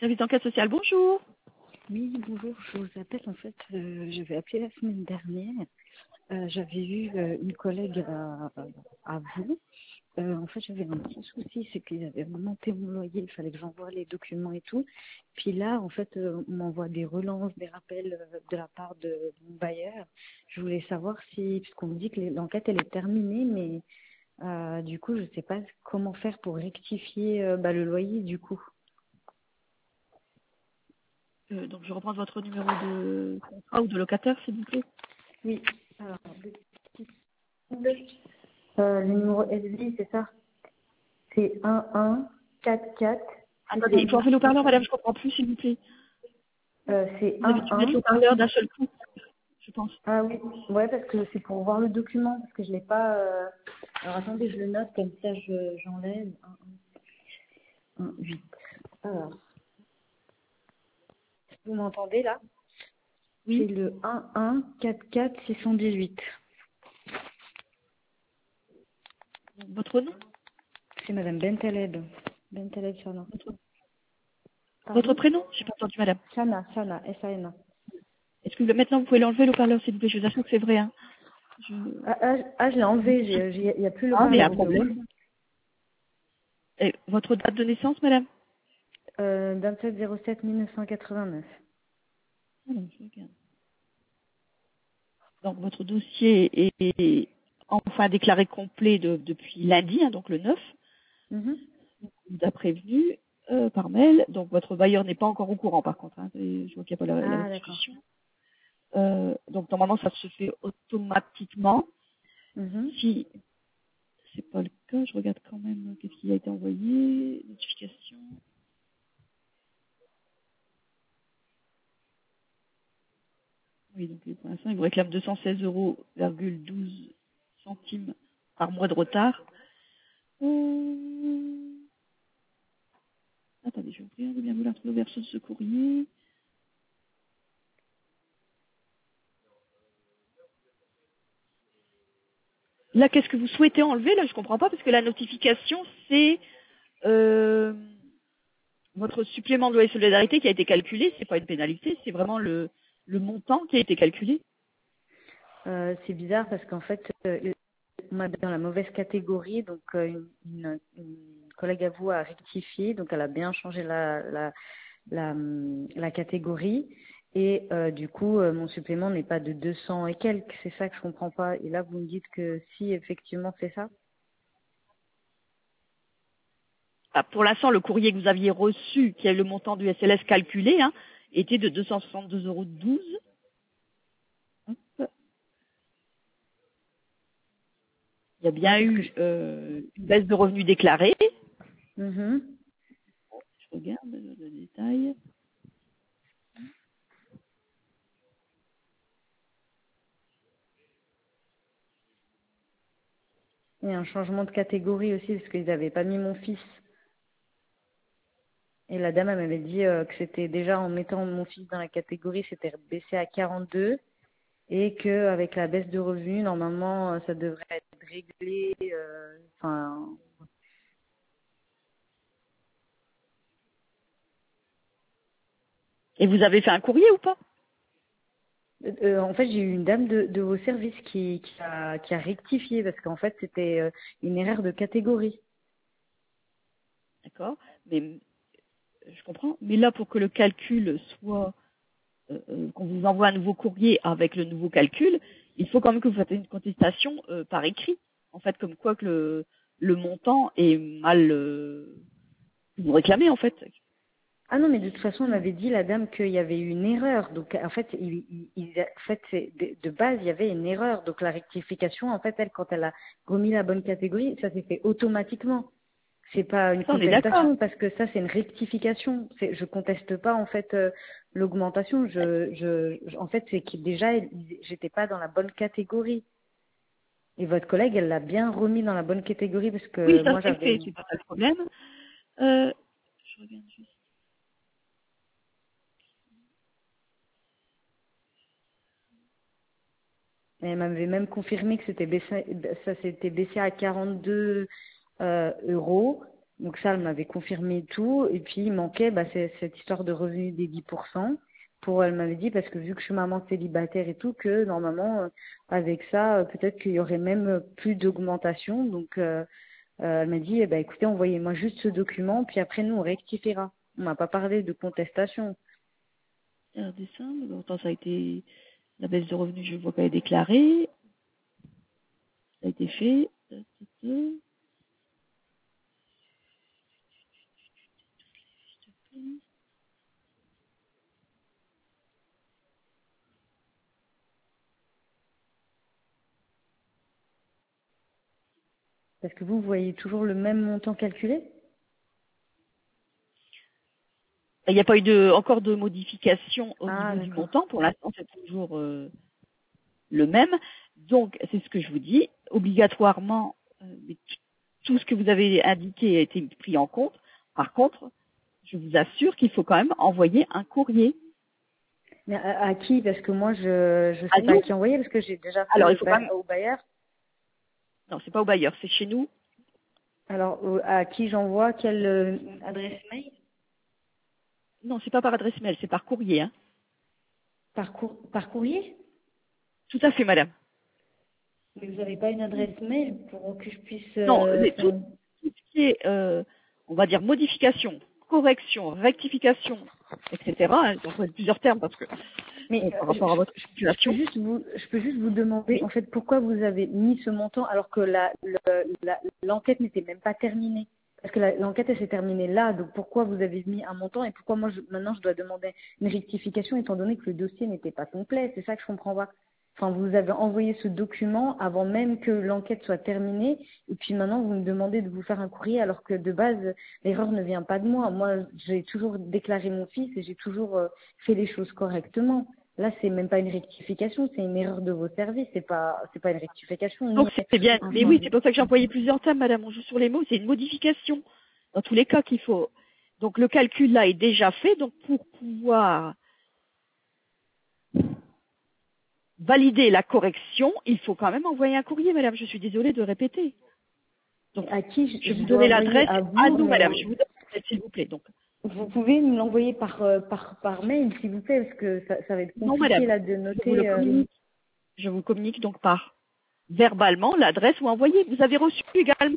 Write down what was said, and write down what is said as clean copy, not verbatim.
Service d'enquête sociale, bonjour. Oui, bonjour, je vous appelle en fait, j'avais appelé la semaine dernière, j'avais eu une collègue à vous. En fait, j'avais un petit souci, c'est qu'ils avaient monté mon loyer, il fallait que j'envoie les documents et tout. Puis là, en fait, on m'envoie des relances, des rappels de la part de mon bailleur. Je voulais savoir si, puisqu'on me dit que l'enquête elle est terminée, mais du coup, je sais pas comment faire pour rectifier le loyer du coup. Donc je reprends votre numéro de contrat ou de locataire, s'il vous plaît. Oui, alors, le numéro SB, c'est ça? C'est 1144. Attendez, il faut enlever l'haut-parleur, madame, je comprends plus, s'il vous plaît. C'est Vous avez dû mettre 11. l'haut-parleur d'un seul coup, je pense. Ah oui, ouais, parce que c'est pour voir le document, parce que je l'ai pas. Alors attendez, je le note, comme ça j'enlève. 8. Alors, vous m'entendez là? C'est Oui. le 1144618. Votre nom? C'est Madame Bentaleb. Bentaleb Sana. Votre Pardon? prénom? J'ai pas entendu, madame. Sana, S-A-N-A. Est-ce que maintenant vous pouvez l'enlever l'haut-parleur, s'il vous plaît? Je vous assure que c'est vrai, hein. Je l'ai enlevé, il n'y a plus le Ah, mais il y a parleur un au bureau. problème. Et votre date de naissance, madame? 27 07 1989. Alors, je regarde. Donc votre dossier est enfin déclaré complet depuis lundi, hein, donc le 9. Mhm. On vous a prévenu par mail. Donc votre bailleur n'est pas encore au courant par contre. Hein, et je vois qu'il n'y a pas la Ah, d'accord. restitution. Donc normalement ça se fait automatiquement. Mhm. Si c'est pas le cas, je regarde quand même qu'est-ce qui a été envoyé, notification. Oui, donc pour l'instant il vous réclame 216,12 € par mois de retard. Attendez, je vais ouvrir, bien vouloir trouver le verso de ce courrier. Là, qu'est-ce que vous souhaitez enlever? Là, je comprends pas, parce que la notification, c'est euh, votre supplément de loyer de solidarité qui a été calculé. C'est pas une pénalité, c'est vraiment le montant qui a été calculé. C'est bizarre parce qu'en fait, on m'a mis dans la mauvaise catégorie, donc une collègue à vous a rectifié, donc elle a bien changé la catégorie. Et du coup, mon supplément n'est pas de 200 et quelques, c'est ça que je comprends pas. Et là, vous me dites que si, effectivement, c'est ça. Ah, pour l'instant, le courrier que vous aviez reçu, qui est le montant du SLS calculé, hein, était de 262,12 €. Hop. Il y a Ouais, bien parce que eu une baisse de revenus déclarés. Mhm. Je regarde le détail. Et un changement de catégorie aussi, parce qu'ils n'avaient pas mis mon fils. Et la dame, elle m'avait dit que c'était déjà en mettant mon fils dans la catégorie, c'était baissé à 42 et que avec la baisse de revenus, normalement, ça devrait être réglé. Enfin, Et vous avez fait un courrier ou pas? en fait, j'ai eu une dame de vos services qui a rectifié parce qu'en fait, c'était une erreur de catégorie. D'accord. Mais je comprends. Mais là, pour que le calcul soit, qu'on vous envoie un nouveau courrier avec le nouveau calcul, il faut quand même que vous fassiez une contestation par écrit. En fait, comme quoi que le montant est mal, que vous réclamez en fait. Ah non, mais de toute façon, on m'avait dit, la dame, qu'il y avait eu une erreur. Donc, en fait, en fait de base, il y avait une erreur. Donc, la rectification, en fait, elle, quand elle a remis la bonne catégorie, ça s'est fait automatiquement. C'est pas une Ça, on est d'accord. contestation, parce que ça, c'est une rectification. Je conteste pas, en fait, l'augmentation. En fait, c'est que déjà, j'étais pas dans la bonne catégorie. Et votre collègue, elle l'a bien remis dans la bonne catégorie, parce Oui, que ça moi, c'est j'avais... fait, c'est pas ça le problème. Je regarde juste. Elle m'avait même confirmé que c'était baissé, ça s'était baissé à 42 euros. Donc ça, elle m'avait confirmé tout. Et puis, il manquait cette histoire de revenu des 10%. Elle m'avait dit, parce que vu que je suis maman célibataire et tout, que normalement, avec ça, peut-être qu'il y aurait même plus d'augmentation. Donc, elle m'a dit, écoutez, envoyez-moi juste ce document, puis après, nous, on rectifiera. On m'a pas parlé de contestation. Décembre, longtemps ça a été la baisse de revenus, je vois qu'elle est déclarée, ça a été fait. Parce que vous voyez toujours le même montant calculé? Il n'y a pas eu encore de modification au Ah, niveau du d'accord. montant. Pour l'instant, c'est toujours le même. Donc, c'est ce que je vous dis. Obligatoirement, tout ce que vous avez indiqué a été pris en compte. Par contre, je vous assure qu'il faut quand même envoyer un courrier. Mais à qui? Parce que moi, je À sais pas à nous. qui envoyer, parce que j'ai déjà fait Alors, il faut quand même... au bailleur. Non, c'est pas au bailleur, c'est chez nous. Alors, à qui j'envoie? Quelle adresse mail? Non, c'est pas par adresse mail, c'est par courrier. Hein. Par courrier? Tout à fait, madame. Mais vous n'avez pas une adresse mail pour que je puisse Non, faire tout ce qui est, on va dire, modification, correction, rectification, etc. Hein, j'emploie plusieurs termes parce que Mais par rapport à votre situation. je peux juste vous demander, Oui. en fait, pourquoi vous avez mis ce montant alors que l'enquête n'était même pas terminée? Parce que l'enquête, elle s'est terminée là, donc pourquoi vous avez mis un montant et pourquoi moi, maintenant, je dois demander une rectification étant donné que le dossier n'était pas complet? C'est ça que je comprends pas. Enfin, vous avez envoyé ce document avant même que l'enquête soit terminée, et puis maintenant, vous me demandez de vous faire un courrier alors que de base, l'erreur ne vient pas de moi. Moi, j'ai toujours déclaré mon fils et j'ai toujours fait les choses correctement. Là, c'est même pas une rectification, c'est une erreur de vos services. C'est pas une rectification. Donc Nous, c'est bien. Mais enfin, oui, c'est pour ça que j'ai employé plusieurs termes, madame. On joue sur les mots, c'est une modification. Dans tous les cas qu'il faut. Donc le calcul là est déjà fait. Donc pour pouvoir valider la correction, il faut quand même envoyer un courrier, madame. Je suis désolée de répéter. Donc à qui je vais vous je dois donner envoyer l'adresse à à vous, nous, madame. mais Je vous donne l'adresse, s'il vous plaît. Donc vous pouvez me l'envoyer par mail, s'il vous plaît, parce que ça va être non, compliqué madame. là de Je vous le noter. communique. Je vous communique donc par verbalement l'adresse ou envoyer. Vous avez reçu également